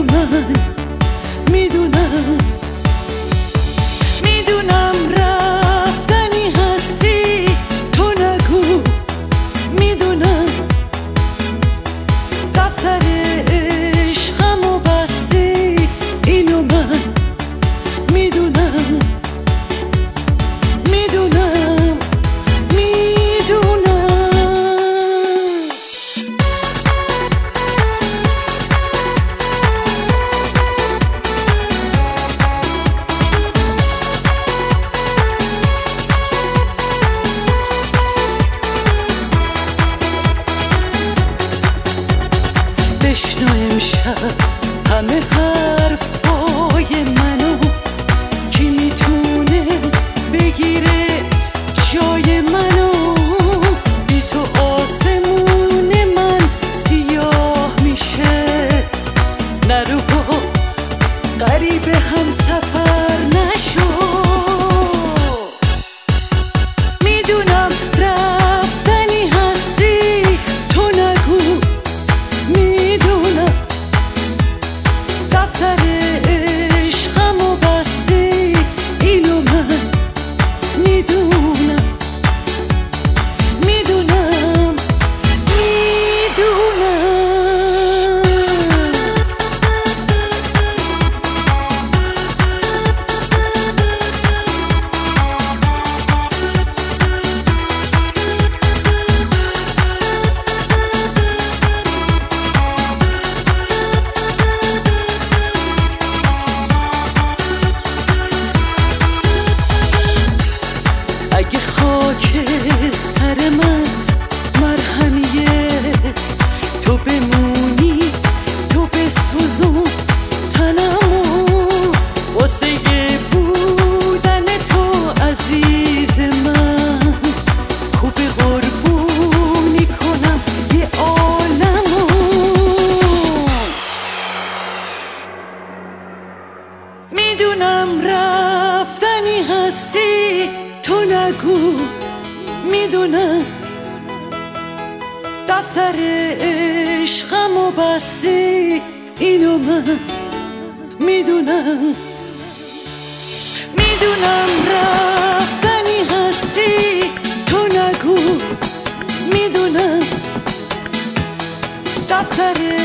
اینو من میدونم، میدونم رفتنی هستی تو نگو، میدونم دفتر عشقمو بستی اینو من میدونم، میدونم، میدونم. بشنو امشب همه حرفای منو، کی میتونه بگیره جای منو؟ بی تو آسمون من سیاه میشه، نرو غریب هم سفر نشو. میدونم رفتنی هستی تو نگو، میدونم دفتر عشقمو بستی اینو من میدونم، میدونم، میدونم. اگه خاکستر من مرهمیه، تو بمونی تو بسوزون تنمو، واسه بودن تو عزیز من خوب قربونی کنم یه عالمو. میدونم رفتنی هستی تو نگو، میدونم دفتر عشقمو بستی اینو من میدونم، میدونم رفتنی هستی تو نگو، میدونم دفتر